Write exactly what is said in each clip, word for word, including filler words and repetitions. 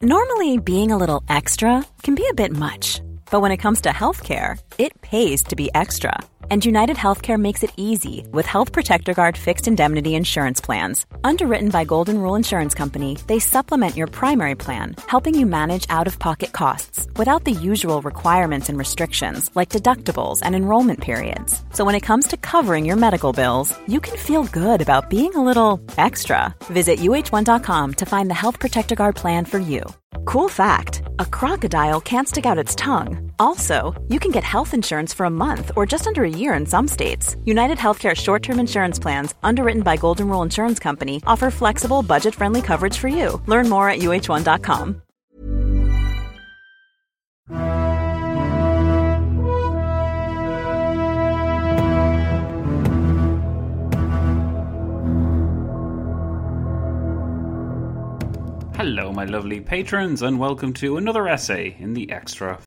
Normally, being a little extra can be a bit much, but when it comes to healthcare, it pays to be extra. And United Healthcare makes it easy with Health Protector Guard fixed indemnity insurance plans. Underwritten by Golden Rule Insurance Company, they supplement your primary plan, helping you manage out-of-pocket costs without the usual requirements and restrictions like deductibles and enrollment periods. So when it comes to covering your medical bills, you can feel good about being a little extra. Visit U H one dot com to find the Health Protector Guard plan for you. Cool fact, a crocodile can't stick out its tongue. Also, you can get health insurance for a month or just under a year in some states. United Healthcare short-term insurance plans, underwritten by Golden Rule Insurance Company, offer flexible, budget-friendly coverage for you. Learn more at U H one dot com. Hello, my lovely patrons, and welcome to another essay in the Extra.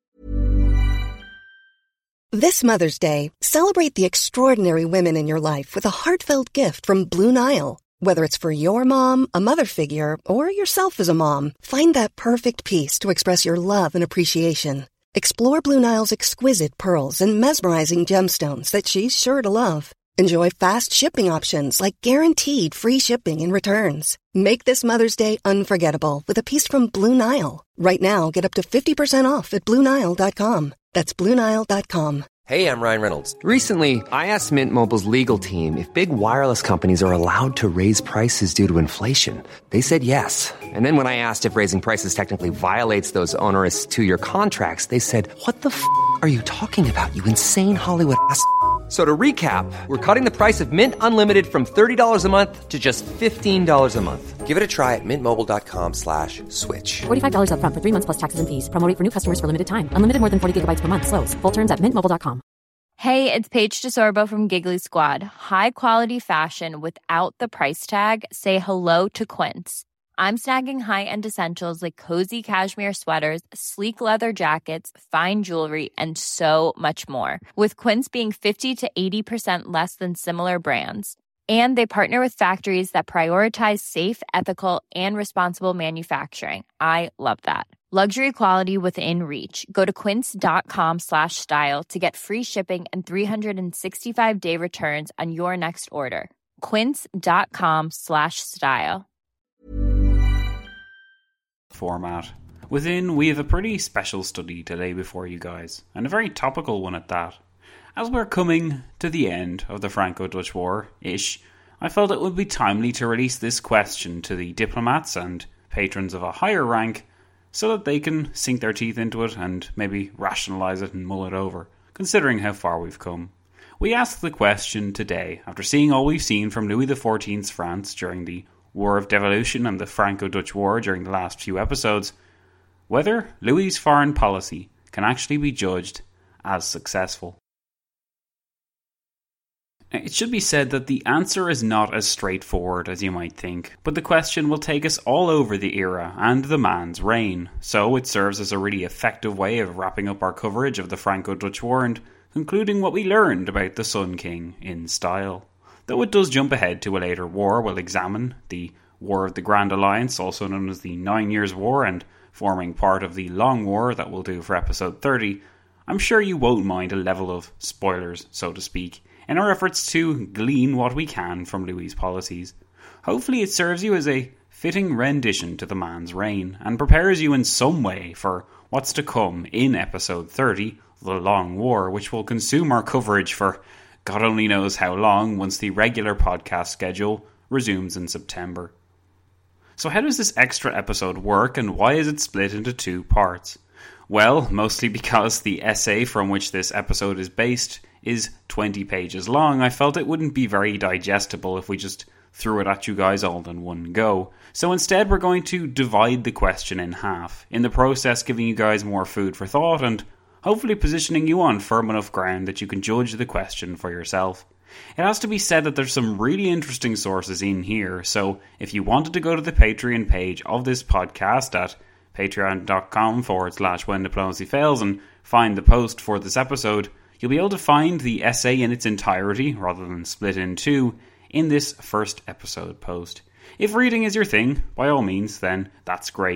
This Mother's Day, celebrate the extraordinary women in your life with a heartfelt gift from Blue Nile. Whether it's for your mom, a mother figure, or yourself as a mom, find that perfect piece to express your love and appreciation. Explore Blue Nile's exquisite pearls and mesmerizing gemstones that she's sure to love. Enjoy fast shipping options like guaranteed free shipping and returns. Make this Mother's Day unforgettable with a piece from Blue Nile. Right now, get up to fifty percent off at Blue Nile dot com. That's Blue Nile dot com. Hey, I'm Ryan Reynolds. Recently, I asked Mint Mobile's legal team if big wireless companies are allowed to raise prices due to inflation. They said yes. And then when I asked if raising prices technically violates those onerous two-year contracts, they said, what the f*** are you talking about, you insane Hollywood ass f- So to recap, we're cutting the price of Mint Unlimited from thirty dollars a month to just fifteen dollars a month. Give it a try at mintmobile.com slash switch. forty-five dollars up front for three months plus taxes and fees. Promo rate for new customers for limited time. Unlimited more than forty gigabytes per month. Slows full terms at mint mobile dot com. Hey, it's Paige DeSorbo from Giggly Squad. High quality fashion without the price tag. Say hello to Quince. I'm snagging high-end essentials like cozy cashmere sweaters, sleek leather jackets, fine jewelry, and so much more. With Quince being fifty to eighty percent less than similar brands. And they partner with factories that prioritize safe, ethical, and responsible manufacturing. I love that. Luxury quality within reach. Go to quince.com slash style to get free shipping and three sixty-five day returns on your next order. Quince.com slash style. Format. Within, we have a pretty special study to lay before you guys, and a very topical one at that. As we're coming to the end of the Franco-Dutch War-ish, I felt it would be timely to release this question to the diplomats and patrons of a higher rank so that they can sink their teeth into it and maybe rationalise it and mull it over, considering how far we've come. We asked the question today, after seeing all we've seen from Louis the fourteenth's France during the War of Devolution and the Franco-Dutch War during the last few episodes, whether Louis's foreign policy can actually be judged as successful. It should be said that the answer is not as straightforward as you might think, but the question will take us all over the era and the man's reign, so it serves as a really effective way of wrapping up our coverage of the Franco-Dutch War and concluding what we learned about the Sun King in style. Though it does jump ahead to a later war we'll examine, the War of the Grand Alliance, also known as the Nine Years' War, and forming part of the Long War that we'll do for episode thirty, I'm sure you won't mind a level of spoilers, so to speak, in our efforts to glean what we can from Louis's policies. Hopefully it serves you as a fitting rendition to the man's reign, and prepares you in some way for what's to come in episode thirty, The Long War, which will consume our coverage for God only knows how long once the regular podcast schedule resumes in September. So how does this extra episode work, and why is it split into two parts? Well, mostly because the essay from which this episode is based is twenty pages long. I felt it wouldn't be very digestible if we just threw it at you guys all in one go. So instead we're going to divide the question in half, in the process giving you guys more food for thought and hopefully positioning you on firm enough ground that you can judge the question for yourself. It has to be said that there's some really interesting sources in here, so if you wanted to go to the Patreon page of this podcast at patreon.com forward slash when diplomacy fails and find the post for this episode, you'll be able to find the essay in its entirety, rather than split in two, in this first episode post. If reading is your thing, by all means, then that's great.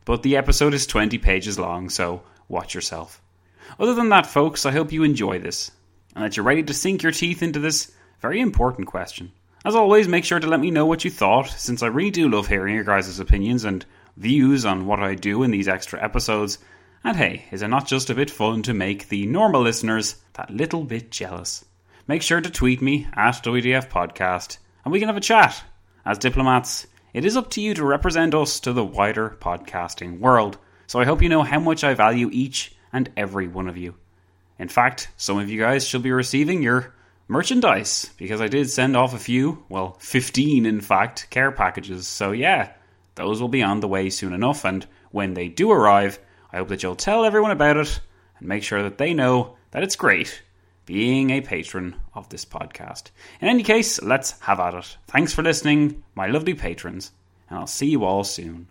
But the episode is twenty pages long, so watch yourself. Other than that, folks, I hope you enjoy this, and that you're ready to sink your teeth into this very important question. As always, make sure to let me know what you thought, since I really do love hearing your guys' opinions and views on what I do in these extra episodes. And hey, is it not just a bit fun to make the normal listeners that little bit jealous? Make sure to tweet me at W D F Podcast, and we can have a chat. As diplomats, it is up to you to represent us to the wider podcasting world, so I hope you know how much I value each and every one of you. In fact, some of you guys shall be receiving your merchandise, because I did send off a few, well, fifteen in fact, care packages, so yeah, those will be on the way soon enough, and when they do arrive, I hope that you'll tell everyone about it, and make sure that they know that it's great being a patron of this podcast. In any case, let's have at it. Thanks for listening, my lovely patrons, and I'll see you all soon.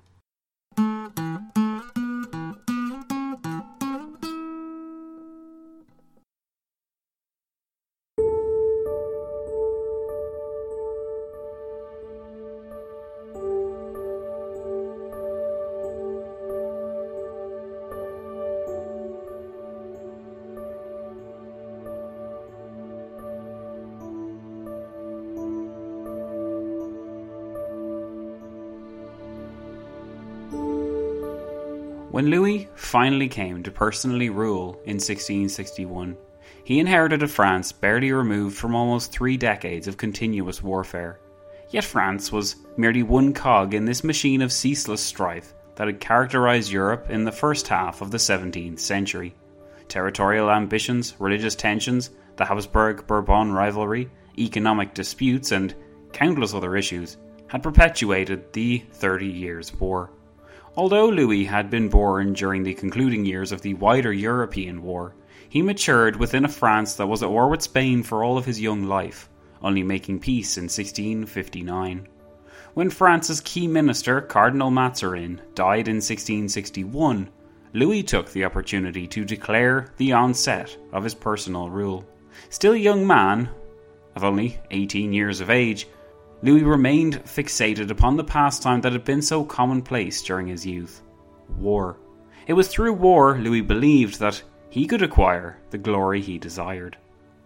When Louis finally came to personally rule in sixteen sixty-one, he inherited a France barely removed from almost three decades of continuous warfare. Yet France was merely one cog in this machine of ceaseless strife that had characterised Europe in the first half of the seventeenth century. Territorial ambitions, religious tensions, the Habsburg-Bourbon rivalry, economic disputes, and countless other issues had perpetuated the Thirty Years' War. Although Louis had been born during the concluding years of the wider European War, he matured within a France that was at war with Spain for all of his young life, only making peace in sixteen fifty-nine. When France's key minister, Cardinal Mazarin, died in sixteen sixty-one, Louis took the opportunity to declare the onset of his personal rule. Still a young man, of only eighteen years of age, Louis remained fixated upon the pastime that had been so commonplace during his youth: war. It was through war Louis believed that he could acquire the glory he desired.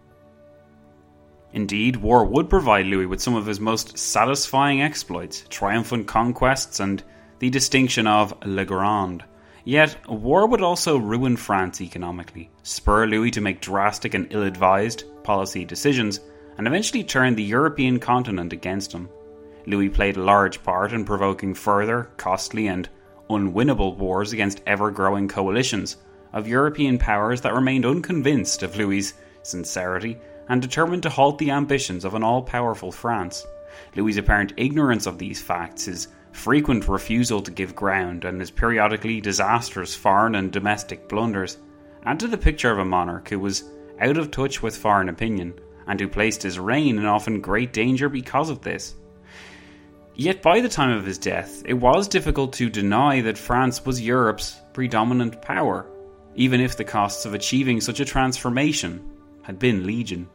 Indeed, war would provide Louis with some of his most satisfying exploits, triumphant conquests, and the distinction of Le Grand. Yet, war would also ruin France economically, spur Louis to make drastic and ill-advised policy decisions, and eventually turned the European continent against him. Louis played a large part in provoking further, costly and unwinnable wars against ever-growing coalitions of European powers that remained unconvinced of Louis' sincerity and determined to halt the ambitions of an all-powerful France. Louis' apparent ignorance of these facts, his frequent refusal to give ground, and his periodically disastrous foreign and domestic blunders add to the picture of a monarch who was out of touch with foreign opinion, and who placed his reign in often great danger because of this. Yet by the time of his death, it was difficult to deny that France was Europe's predominant power, even if the costs of achieving such a transformation had been legion.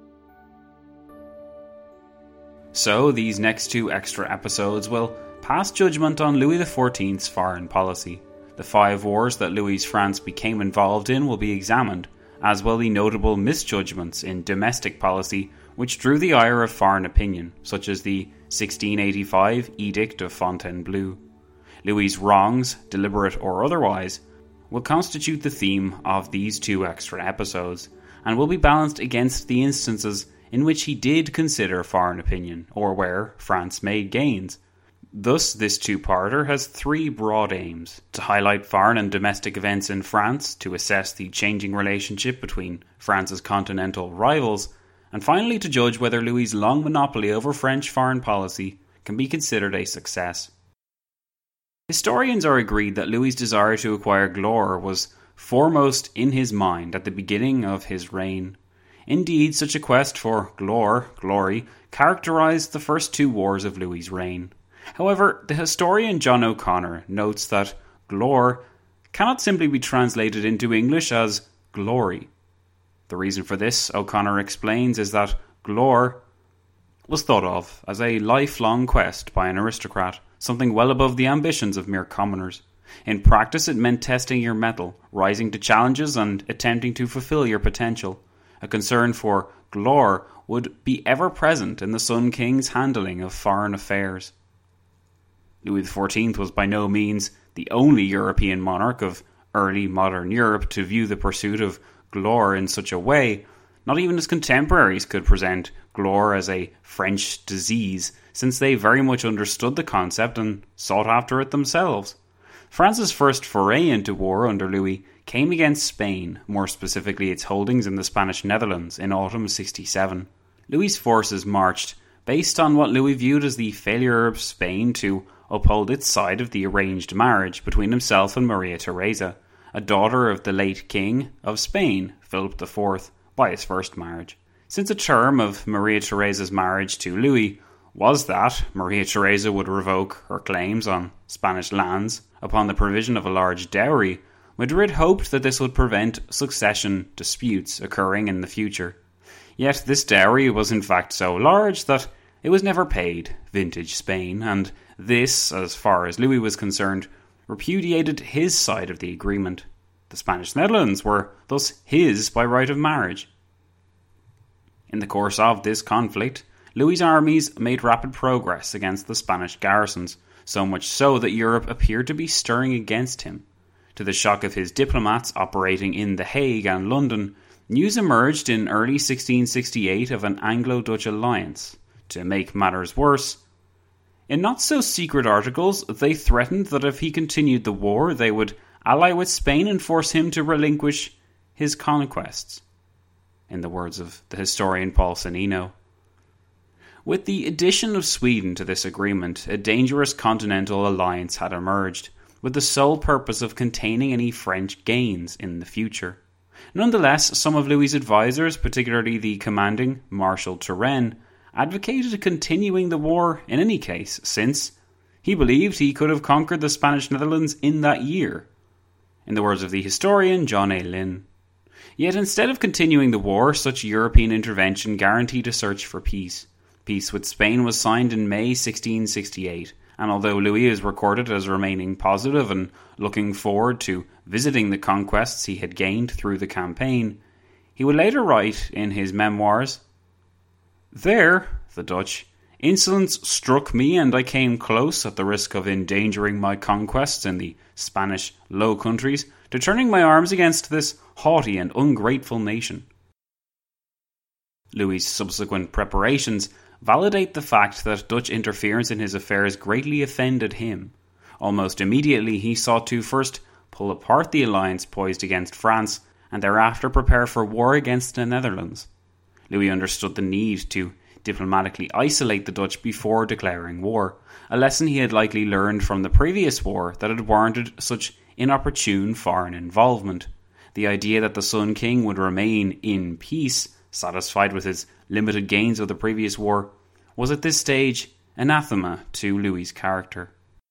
So these next two extra episodes will pass judgment on Louis the fourteenth's foreign policy. The five wars that Louis's France became involved in will be examined, as well the notable misjudgments in domestic policy which drew the ire of foreign opinion, such as the sixteen eighty-five Edict of Fontainebleau. Louis's wrongs, deliberate or otherwise, will constitute the theme of these two extra episodes, and will be balanced against the instances in which he did consider foreign opinion, or where France made gains. Thus, this two-parter has three broad aims: to highlight foreign and domestic events in France, to assess the changing relationship between France's continental rivals, and finally to judge whether Louis's long monopoly over French foreign policy can be considered a success. Historians are agreed that Louis's desire to acquire glory was foremost in his mind at the beginning of his reign. Indeed, such a quest for glory, glory characterised the first two wars of Louis's reign. However, the historian John O'Connor notes that glory cannot simply be translated into English as glory. The reason for this, O'Connor explains, is that glory was thought of as a lifelong quest by an aristocrat, something well above the ambitions of mere commoners. In practice, it meant testing your mettle, rising to challenges and attempting to fulfill your potential. A concern for glór would be ever present in the Sun King's handling of foreign affairs. Louis the fourteenth was by no means the only European monarch of early modern Europe to view the pursuit of glór in such a way. Not even his contemporaries could present glór as a French disease, since they very much understood the concept and sought after it themselves. France's first foray into war under Louis came against Spain, more specifically its holdings in the Spanish Netherlands, in autumn sixty-seven. Louis's forces marched based on what Louis viewed as the failure of Spain to uphold its side of the arranged marriage between himself and Maria Theresa, a daughter of the late King of Spain, Philip the Fourth, by his first marriage. Since a term of Maria Theresa's marriage to Louis was that Maria Theresa would revoke her claims on Spanish lands upon the provision of a large dowry, Madrid hoped that this would prevent succession disputes occurring in the future. Yet this dowry was in fact so large that it was never paid, vintage Spain, and this, as far as Louis was concerned, repudiated his side of the agreement. The Spanish Netherlands were thus his by right of marriage. In the course of this conflict, Louis's armies made rapid progress against the Spanish garrisons, so much so that Europe appeared to be stirring against him. To the shock of his diplomats operating in The Hague and London, news emerged in early sixteen sixty-eight of an Anglo-Dutch alliance. To make matters worse, in not-so-secret articles, they threatened that if he continued the war, they would ally with Spain and force him to relinquish his conquests, in the words of the historian Paul Sannino. With the addition of Sweden to this agreement, a dangerous continental alliance had emerged, with the sole purpose of containing any French gains in the future. Nonetheless, some of Louis's advisors, particularly the commanding Marshal Turenne, advocated continuing the war in any case, since he believed he could have conquered the Spanish Netherlands in that year, in the words of the historian John A. Lynn. Yet instead of continuing the war, such European intervention guaranteed a search for peace. Peace with Spain was signed in May sixteen sixty-eight, and although Louis is recorded as remaining positive and looking forward to visiting the conquests he had gained through the campaign, he would later write in his memoirs, "There, the Dutch, insolence struck me and I came close, at the risk of endangering my conquests in the Spanish Low Countries, to turning my arms against this haughty and ungrateful nation." Louis's subsequent preparations validate the fact that Dutch interference in his affairs greatly offended him. Almost immediately he sought to first pull apart the alliance poised against France and thereafter prepare for war against the Netherlands. Louis understood the need to diplomatically isolate the Dutch before declaring war, a lesson he had likely learned from the previous war that had warranted such inopportune foreign involvement. The idea that the Sun King would remain in peace, satisfied with his limited gains of the previous war, was at this stage anathema to Louis's character.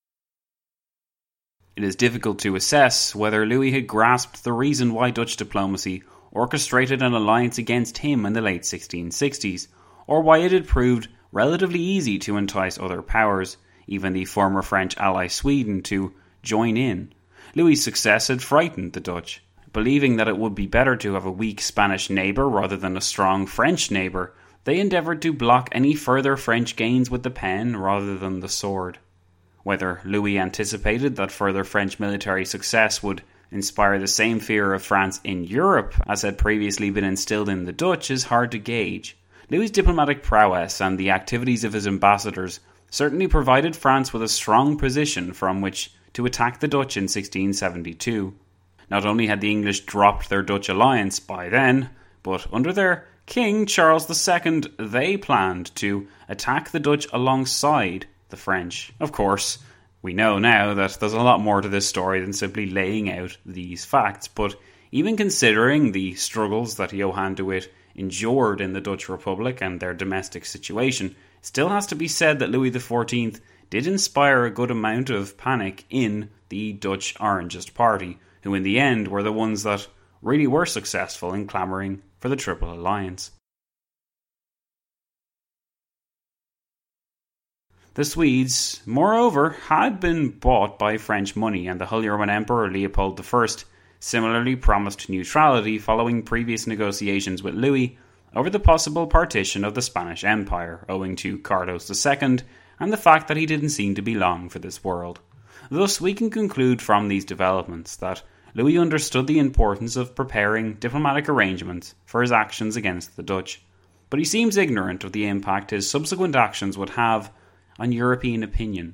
It is difficult to assess whether Louis had grasped the reason why Dutch diplomacy orchestrated an alliance against him in the late sixteen sixties, or why it had proved relatively easy to entice other powers, even the former French ally Sweden, to join in. Louis's success had frightened the Dutch. Believing that it would be better to have a weak Spanish neighbour rather than a strong French neighbour, they endeavoured to block any further French gains with the pen rather than the sword. Whether Louis anticipated that further French military success would inspire the same fear of France in Europe as had previously been instilled in the Dutch is hard to gauge. Louis's diplomatic prowess and the activities of his ambassadors certainly provided France with a strong position from which to attack the Dutch in sixteen seventy-two. Not only had the English dropped their Dutch alliance by then, but under their King Charles the Second, they planned to attack the Dutch alongside the French. Of course, we know now that there's a lot more to this story than simply laying out these facts, but even considering the struggles that Johan de Witt endured in the Dutch Republic and their domestic situation, it still has to be said that Louis the fourteenth did inspire a good amount of panic in the Dutch Orangist party, who in the end were the ones that really were successful in clamouring for the Triple Alliance. The Swedes, moreover, had been bought by French money, and the Holy Roman Emperor Leopold the First similarly promised neutrality following previous negotiations with Louis over the possible partition of the Spanish Empire, owing to Carlos the Second and the fact that he didn't seem to be long for this world. Thus, we can conclude from these developments that Louis understood the importance of preparing diplomatic arrangements for his actions against the Dutch, but he seems ignorant of the impact his subsequent actions would have on European opinion.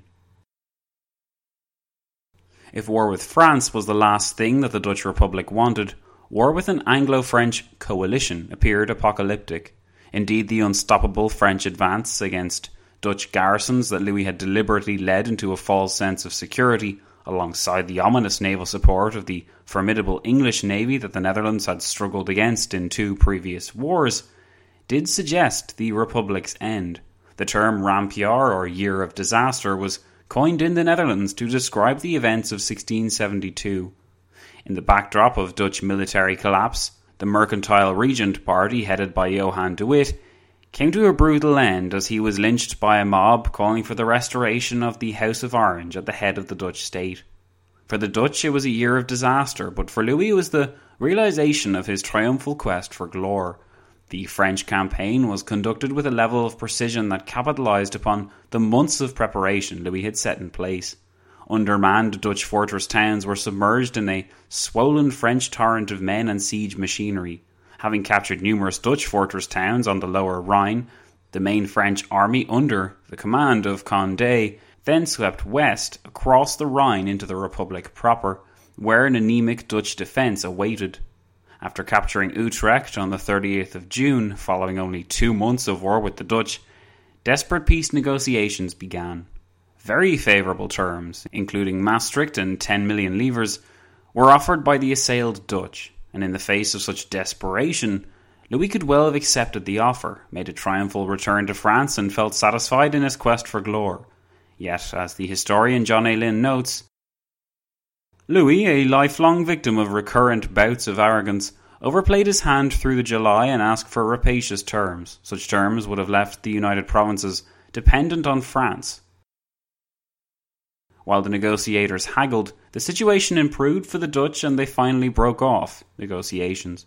If war with France was the last thing that the Dutch Republic wanted, war with an Anglo-French coalition appeared apocalyptic. Indeed, the unstoppable French advance against Dutch garrisons that Louis had deliberately led into a false sense of security, alongside the ominous naval support of the formidable English navy that the Netherlands had struggled against in two previous wars, did suggest the Republic's end. The term Rampjaar, or Year of Disaster, was coined in the Netherlands to describe the events of sixteen seventy-two. In the backdrop of Dutch military collapse, the mercantile Regent Party, headed by Johan de Witt, came to a brutal end as he was lynched by a mob calling for the restoration of the House of Orange at the head of the Dutch state. For the Dutch it was a year of disaster, but for Louis it was the realisation of his triumphal quest for glory. The French campaign was conducted with a level of precision that capitalised upon the months of preparation Louis had set in place. Undermanned Dutch fortress towns were submerged in a swollen French torrent of men and siege machinery. Having captured numerous Dutch fortress towns on the lower Rhine, the main French army under the command of Condé then swept west across the Rhine into the Republic proper, where an anemic Dutch defence awaited. After capturing Utrecht on the thirtieth of June, following only two months of war with the Dutch, desperate peace negotiations began. Very favourable terms, including Maastricht and ten million livres, were offered by the assailed Dutch, and in the face of such desperation, Louis could well have accepted the offer, made a triumphal return to France, and felt satisfied in his quest for glory. Yet, as the historian John A. Lynn notes, Louis, a lifelong victim of recurrent bouts of arrogance, overplayed his hand through the July and asked for rapacious terms. Such terms would have left the United Provinces dependent on France. While the negotiators haggled, the situation improved for the Dutch and they finally broke off negotiations.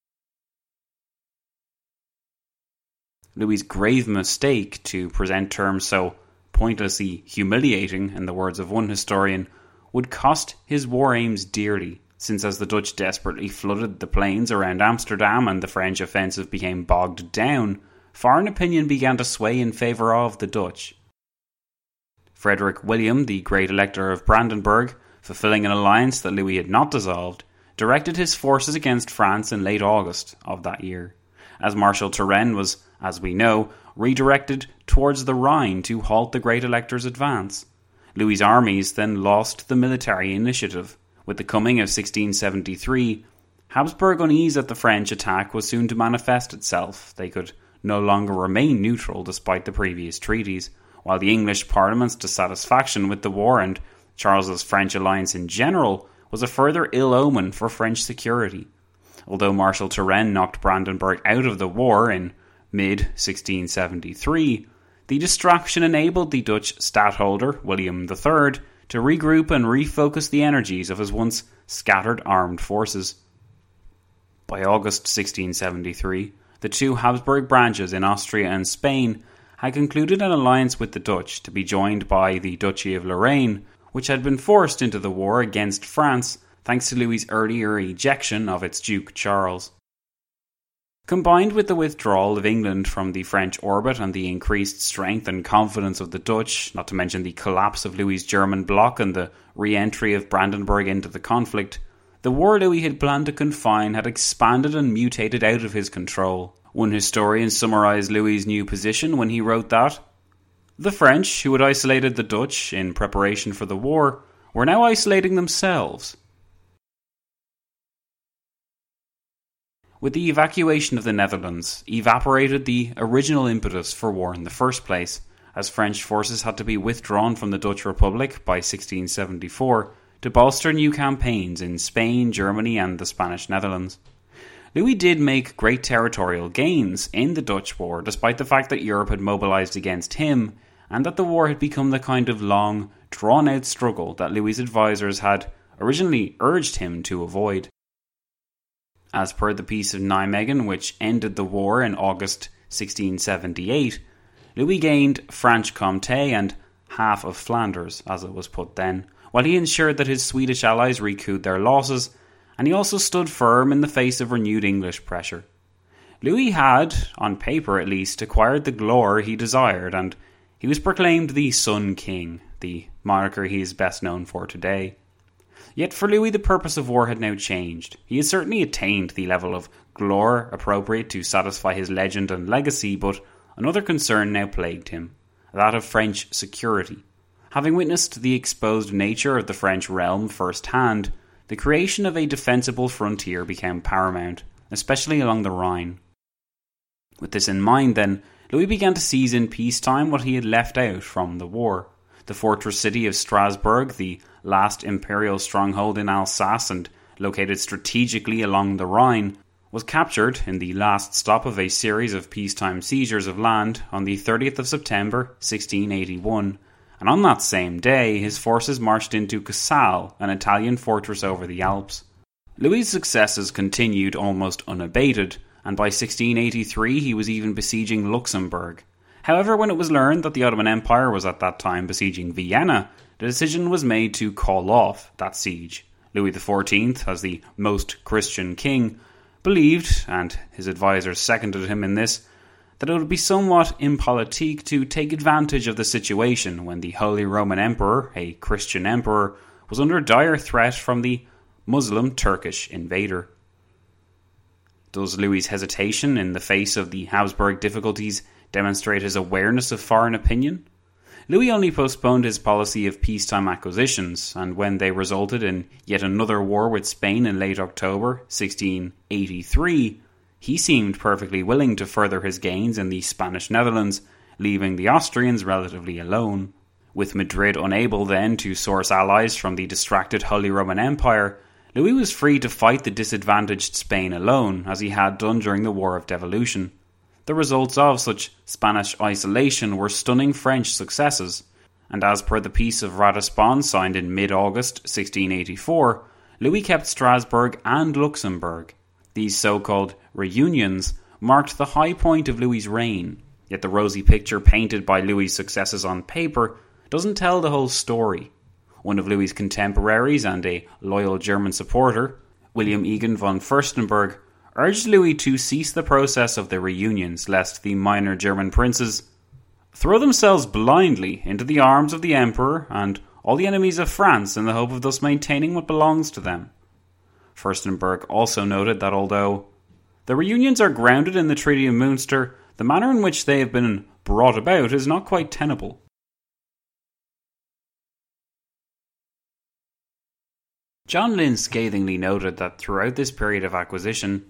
Louis's grave mistake to present terms so pointlessly humiliating, in the words of one historian, would cost his war aims dearly, since as the Dutch desperately flooded the plains around Amsterdam and the French offensive became bogged down, foreign opinion began to sway in favour of the Dutch. Frederick William, the Great Elector of Brandenburg, fulfilling an alliance that Louis had not dissolved, directed his forces against France in late August of that year, as Marshal Turenne was, as we know, redirected towards the Rhine to halt the Great Elector's advance. Louis's armies then lost the military initiative. With the coming of sixteen seventy-three, Habsburg unease at the French attack was soon to manifest itself. They could no longer remain neutral despite the previous treaties, while the English Parliament's dissatisfaction with the war and Charles's French alliance in general was a further ill omen for French security. Although Marshal Turenne knocked Brandenburg out of the war in mid sixteen seventy-three, the distraction enabled the Dutch stadtholder, William the Third, to regroup and refocus the energies of his once scattered armed forces. By August sixteen seventy-three, the two Habsburg branches in Austria and Spain had concluded an alliance with the Dutch to be joined by the Duchy of Lorraine, which had been forced into the war against France thanks to Louis's earlier ejection of its Duke Charles. Combined with the withdrawal of England from the French orbit and the increased strength and confidence of the Dutch, not to mention the collapse of Louis's German bloc and the re-entry of Brandenburg into the conflict, the war Louis had planned to confine had expanded and mutated out of his control. One historian summarised Louis's new position when he wrote that the French, who had isolated the Dutch in preparation for the war, were now isolating themselves. With the evacuation of the Netherlands, evaporated the original impetus for war in the first place, as French forces had to be withdrawn from the Dutch Republic by sixteen seventy-four to bolster new campaigns in Spain, Germany and the Spanish Netherlands. Louis did make great territorial gains in the Dutch war, despite the fact that Europe had mobilised against him and that the war had become the kind of long, drawn-out struggle that Louis's advisors had originally urged him to avoid. As per the Peace of Nijmegen, which ended the war in August sixteen seventy-eight, Louis gained Franche-Comté and half of Flanders, as it was put then, while he ensured that his Swedish allies recouped their losses, and he also stood firm in the face of renewed English pressure. Louis had, on paper at least, acquired the glory he desired, and he was proclaimed the Sun King, the moniker he is best known for today. Yet for Louis the purpose of war had now changed. He had certainly attained the level of glory appropriate to satisfy his legend and legacy, but another concern now plagued him, that of French security. Having witnessed the exposed nature of the French realm firsthand, the creation of a defensible frontier became paramount, especially along the Rhine. With this in mind then, Louis began to seize in peacetime what he had left out from the war. The fortress city of Strasbourg, the last imperial stronghold in Alsace and located strategically along the Rhine, was captured in the last stop of a series of peacetime seizures of land on the thirtieth of September sixteen eighty-one, and on that same day his forces marched into Casale, an Italian fortress over the Alps. Louis' successes continued almost unabated, and by sixteen eighty-three he was even besieging Luxembourg. However, when it was learned that the Ottoman Empire was at that time besieging Vienna, the decision was made to call off that siege. Louis the fourteenth, as the most Christian king, believed, and his advisors seconded him in this, that it would be somewhat impolitique to take advantage of the situation when the Holy Roman Emperor, a Christian emperor, was under dire threat from the Muslim Turkish invader. Does Louis' hesitation in the face of the Habsburg difficulties demonstrate his awareness of foreign opinion? Louis only postponed his policy of peacetime acquisitions, and when they resulted in yet another war with Spain in late October sixteen eighty-three, he seemed perfectly willing to further his gains in the Spanish Netherlands, leaving the Austrians relatively alone. With Madrid unable then to source allies from the distracted Holy Roman Empire, Louis was free to fight the disadvantaged Spain alone, as he had done during the War of Devolution. The results of such Spanish isolation were stunning French successes, and as per the Peace of Ratisbon signed in mid-August sixteen eighty-four, Louis kept Strasbourg and Luxembourg. These so-called reunions marked the high point of Louis' reign, yet the rosy picture painted by Louis' successes on paper doesn't tell the whole story. One of Louis' contemporaries and a loyal German supporter, William Egon von Furstenberg, urged Louis to cease the process of the reunions lest the minor German princes throw themselves blindly into the arms of the Emperor and all the enemies of France in the hope of thus maintaining what belongs to them. Furstenberg also noted that although the reunions are grounded in the Treaty of Münster, the manner in which they have been brought about is not quite tenable. John Lynn scathingly noted that throughout this period of acquisition,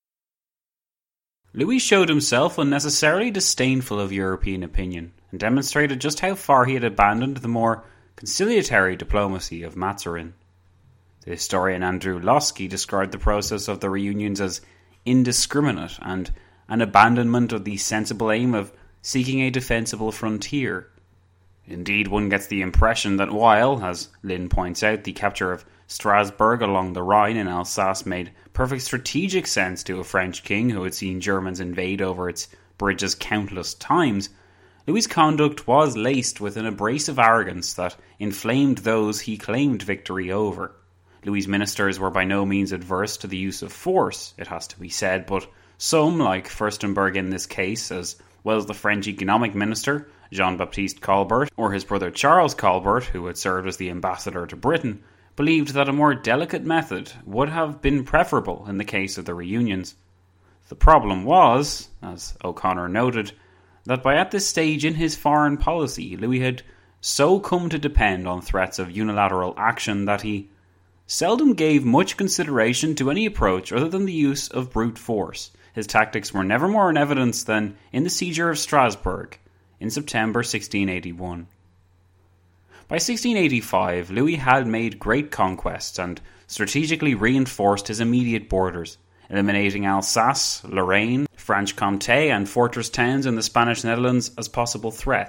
Louis showed himself unnecessarily disdainful of European opinion and demonstrated just how far he had abandoned the more conciliatory diplomacy of Mazarin. The historian Andrew Lossky described the process of the reunions as indiscriminate and an abandonment of the sensible aim of seeking a defensible frontier. Indeed, one gets the impression that while, as Lynn points out, the capture of Strasbourg along the Rhine in Alsace made perfect strategic sense to a French king who had seen Germans invade over its bridges countless times, Louis' conduct was laced with an abrasive arrogance that inflamed those he claimed victory over. Louis' ministers were by no means adverse to the use of force, it has to be said, but some, like Furstenberg in this case, as well as the French economic minister, Jean-Baptiste Colbert, or his brother Charles Colbert, who had served as the ambassador to Britain, believed that a more delicate method would have been preferable in the case of the reunions. The problem was, as O'Connor noted, that by at this stage in his foreign policy, Louis had so come to depend on threats of unilateral action that he seldom gave much consideration to any approach other than the use of brute force. His tactics were never more in evidence than in the seizure of Strasbourg in September sixteen eighty-one. By sixteen eighty-five, Louis had made great conquests and strategically reinforced his immediate borders, eliminating Alsace, Lorraine, Franche-Comté and fortress towns in the Spanish Netherlands as possible threats.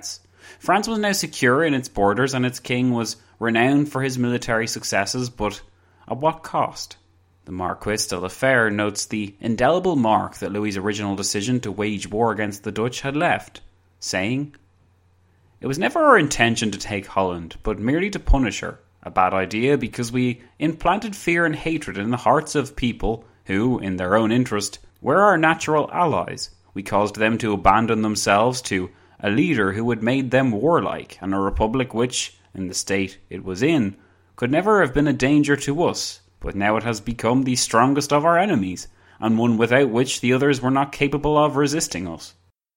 France was now secure in its borders and its king was renowned for his military successes, but at what cost? The Marquis de la Fère notes the indelible mark that Louis's original decision to wage war against the Dutch had left, saying, "It was never our intention to take Holland, but merely to punish her. A bad idea because we implanted fear and hatred in the hearts of people who, in their own interest, were our natural allies. We caused them to abandon themselves to a leader who had made them warlike, and a republic which, in the state it was in, could never have been a danger to us. But now it has become the strongest of our enemies, and one without which the others were not capable of resisting us."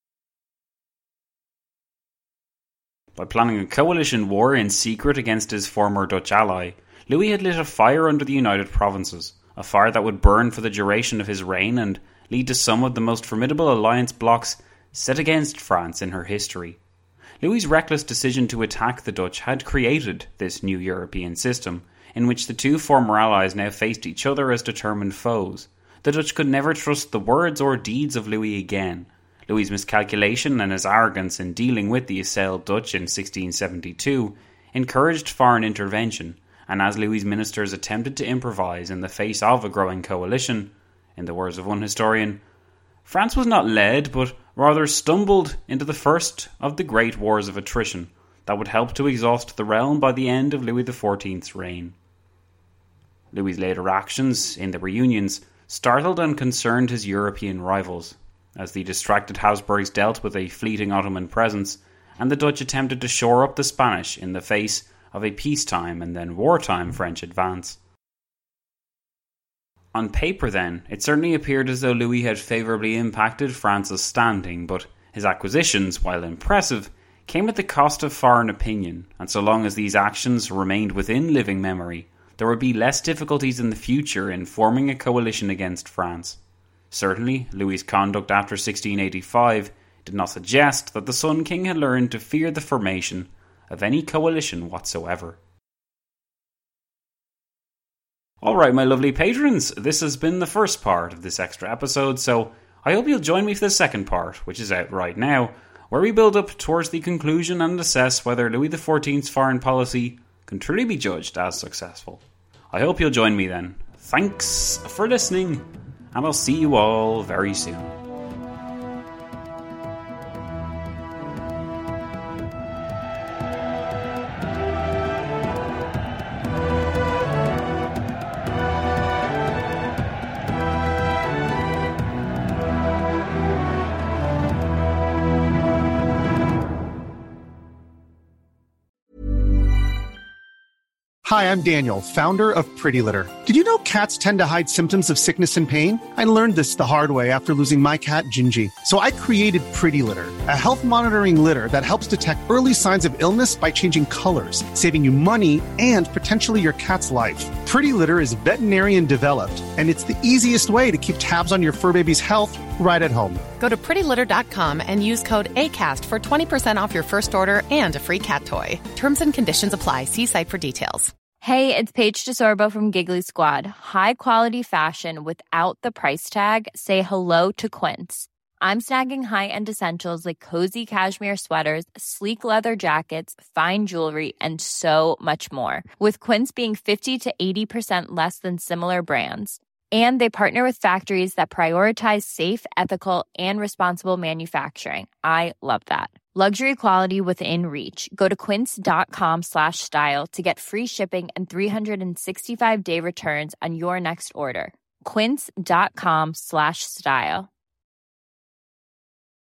By planning a coalition war in secret against his former Dutch ally, Louis had lit a fire under the United Provinces, a fire that would burn for the duration of his reign and lead to some of the most formidable alliance blocks set against France in her history. Louis's reckless decision to attack the Dutch had created this new European system, in which the two former allies now faced each other as determined foes. The Dutch could never trust the words or deeds of Louis again. Louis's miscalculation and his arrogance in dealing with the assailed Dutch in sixteen seventy-two encouraged foreign intervention, and as Louis's ministers attempted to improvise in the face of a growing coalition, in the words of one historian, France was not led, but rather stumbled into the first of the great wars of attrition that would help to exhaust the realm by the end of Louis the fourteenth's reign. Louis's later actions in the reunions startled and concerned his European rivals, as the distracted Habsburgs dealt with a fleeting Ottoman presence, and the Dutch attempted to shore up the Spanish in the face of a peacetime and then wartime French advance. On paper then, it certainly appeared as though Louis had favourably impacted France's standing, but his acquisitions, while impressive, came at the cost of foreign opinion, and so long as these actions remained within living memory, there would be less difficulties in the future in forming a coalition against France. Certainly, Louis's conduct after sixteen eighty-five did not suggest that the Sun King had learned to fear the formation of any coalition whatsoever. Alright, my lovely patrons, this has been the first part of this extra episode, so I hope you'll join me for the second part, which is out right now, where we build up towards the conclusion and assess whether Louis the fourteenth's foreign policy can truly be judged as successful. I hope you'll join me then. Thanks for listening, and I'll see you all very soon. Hi, I'm Daniel, founder of Pretty Litter. Did you know cats tend to hide symptoms of sickness and pain? I learned this the hard way after losing my cat, Gingy. So I created Pretty Litter, a health monitoring litter that helps detect early signs of illness by changing colors, saving you money and potentially your cat's life. Pretty Litter is veterinarian developed, and it's the easiest way to keep tabs on your fur baby's health right at home. Go to pretty litter dot com and use code ACAST for twenty percent off your first order and a free cat toy. Terms and conditions apply. See site for details. Hey, it's Paige DeSorbo from Giggly Squad. High quality fashion without the price tag. Say hello to Quince. I'm snagging high-end essentials like cozy cashmere sweaters, sleek leather jackets, fine jewelry, and so much more. With Quince being fifty to eighty percent less than similar brands. And they partner with factories that prioritize safe, ethical, and responsible manufacturing. I love that. Luxury quality within reach. Go to quince.com slash style to get free shipping and three sixty-five day returns on your next order. Quince.com slash style.